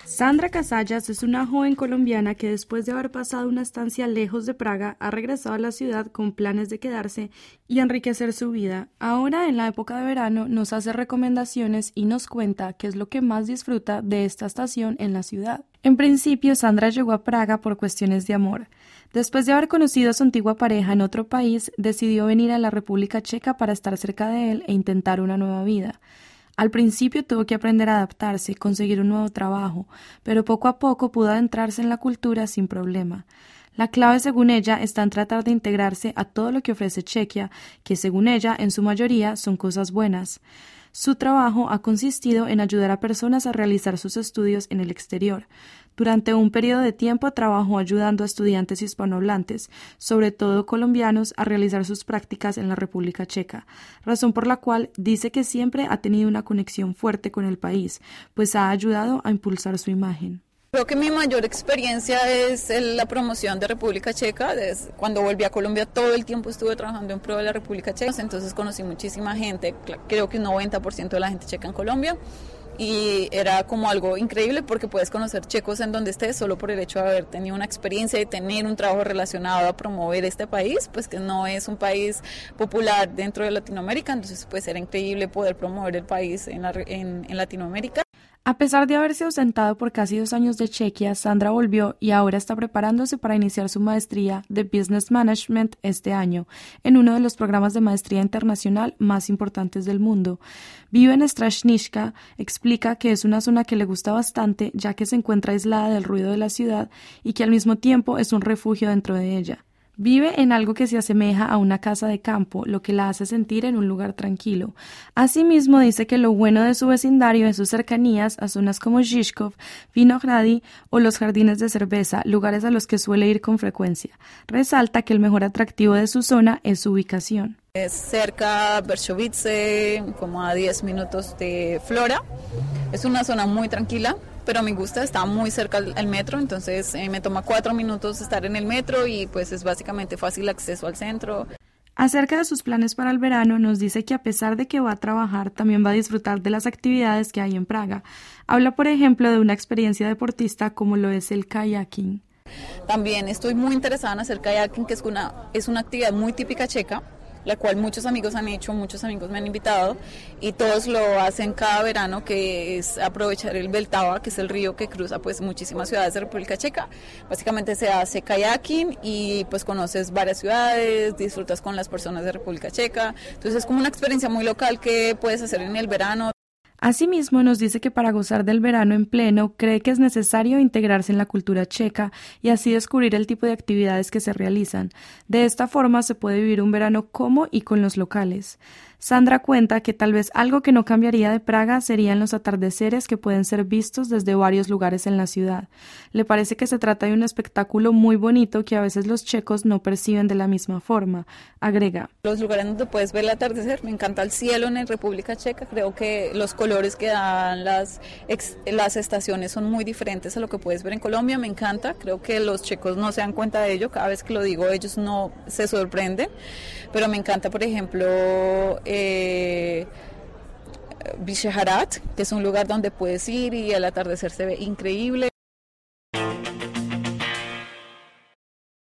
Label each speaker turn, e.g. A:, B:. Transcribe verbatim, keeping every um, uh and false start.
A: Sandra Casallas es una joven colombiana que después de haber pasado una estancia lejos de Praga ha regresado a la ciudad con planes de quedarse y enriquecer su vida. Ahora, en la época de verano, nos hace recomendaciones y nos cuenta qué es lo que más disfruta de esta estación en la ciudad. En principio, Sandra llegó a Praga por cuestiones de amor. Después de haber conocido a su antigua pareja en otro país, decidió venir a la República Checa para estar cerca de él e intentar una nueva vida. Al principio tuvo que aprender a adaptarse, conseguir un nuevo trabajo, pero poco a poco pudo adentrarse en la cultura sin problema. La clave, según ella, está en tratar de integrarse a todo lo que ofrece Chequia, que según ella, en su mayoría, son cosas buenas. Su trabajo ha consistido en ayudar a personas a realizar sus estudios en el exterior. Durante un periodo de tiempo trabajó ayudando a estudiantes hispanohablantes, sobre todo colombianos, a realizar sus prácticas en la República Checa, razón por la cual dice que siempre ha tenido una conexión fuerte con el país, pues ha ayudado a impulsar su imagen.
B: Creo que mi mayor experiencia es la promoción de República Checa. Desde cuando volví a Colombia todo el tiempo estuve trabajando en pro de la República Checa, entonces conocí muchísima gente, creo que un noventa por ciento de la gente checa en Colombia, y era como algo increíble porque puedes conocer checos en donde estés solo por el hecho de haber tenido una experiencia y tener un trabajo relacionado a promover este país, pues que no es un país popular dentro de Latinoamérica, entonces pues era increíble poder promover el país en, la, en, en Latinoamérica.
A: A pesar de haberse ausentado por casi dos años de Chequia, Sandra volvió y ahora está preparándose para iniciar su maestría de Business Management este año, en uno de los programas de maestría internacional más importantes del mundo. Vive en Stražnička, explica que es una zona que le gusta bastante, ya que se encuentra aislada del ruido de la ciudad y que al mismo tiempo es un refugio dentro de ella. Vive en algo que se asemeja a una casa de campo, lo que la hace sentir en un lugar tranquilo. Asimismo, dice que lo bueno de su vecindario es sus cercanías a zonas como Žižkov, Vinohrady o los jardines de cerveza, lugares a los que suele ir con frecuencia. Resalta que el mejor atractivo de su zona es su ubicación.
B: Es cerca Vršovice, como a diez minutos de Flora. Es una zona muy tranquila, pero me gusta, está muy cerca al metro, entonces eh, me toma cuatro minutos estar en el metro y pues es básicamente fácil acceso al centro.
A: Acerca de sus planes para el verano, nos dice que a pesar de que va a trabajar, también va a disfrutar de las actividades que hay en Praga. Habla, por ejemplo, de una experiencia deportista como lo es el kayaking.
B: También estoy muy interesada en hacer kayaking, que es una, es una actividad muy típica checa, la cual muchos amigos han hecho, muchos amigos me han invitado y todos lo hacen cada verano, que es aprovechar el Vltava, que es el río que cruza pues muchísimas ciudades de República Checa. Básicamente se hace kayaking y pues conoces varias ciudades, disfrutas con las personas de República Checa, entonces es como una experiencia muy local que puedes hacer en el verano.
A: Asimismo, nos dice que para gozar del verano en pleno, cree que es necesario integrarse en la cultura checa y así descubrir el tipo de actividades que se realizan. De esta forma se puede vivir un verano como y con los locales. Sandra cuenta que tal vez algo que no cambiaría de Praga serían los atardeceres que pueden ser vistos desde varios lugares en la ciudad. Le parece que se trata de un espectáculo muy bonito que a veces los checos no perciben de la misma forma. Agrega:
B: los lugares donde puedes ver el atardecer, me encanta el cielo en República Checa, creo que los colores que dan las, ex, las estaciones son muy diferentes a lo que puedes ver en Colombia, me encanta, creo que los checos no se dan cuenta de ello, cada vez que lo digo ellos no se sorprenden, pero me encanta, por ejemplo, eh, Vyšehrad, que es un lugar donde puedes ir y el atardecer se ve increíble.